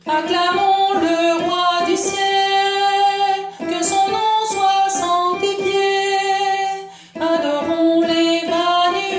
Acclamons le roi du ciel, que son nom soit sanctifié. Adorons l'Emmanuel,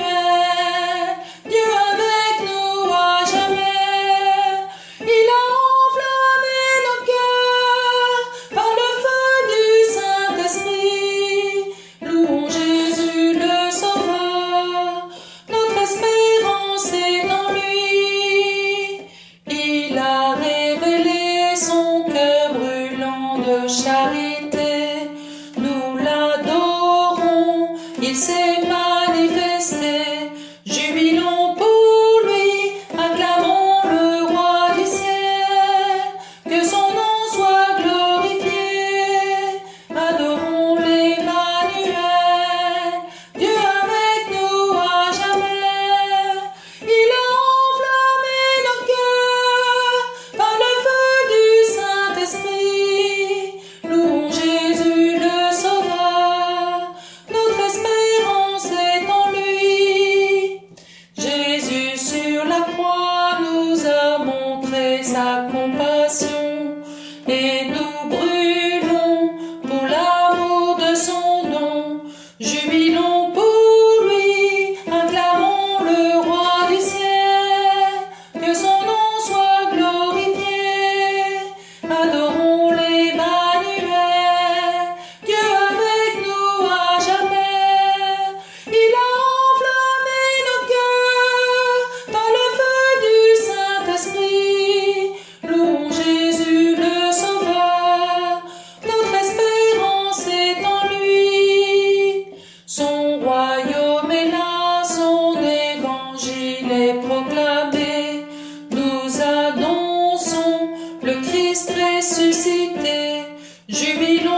Dieu avec nous à jamais. Il a enflammé nos cœurs par le feu du Saint-Esprit. Louons Jésus le Sauveur, notre espérance est en lui. Il a révélé son cœur brûlant de charité. Nous l'adorons, il s'est manifesté. Jubilons pour lui, acclamons le roi du ciel. Que son nom soit glorifié. Adorons l'Emmanuel, Dieu avec nous à jamais. Il a enflammé nos cœurs par le feu du Saint-Esprit. Louons Jésus le Sauveur, notre espérance est en lui. Jésus sur la croix nous a montré sa compassion, et nous brûlons pour l'amour de son nom. Jubilons pour lui, acclamons le roi du ciel. Que son nom soit glorifié. Adorons l'Emmanuel, Dieu avec nous à jamais. Il a enflammé nos cœurs par le feu du Saint-Esprit. Louons Jésus le Sauveur, notre espérance est en lui. Son royaume est là, son évangile est proclamé. Nous annonçons le Christ ressuscité. Jubilons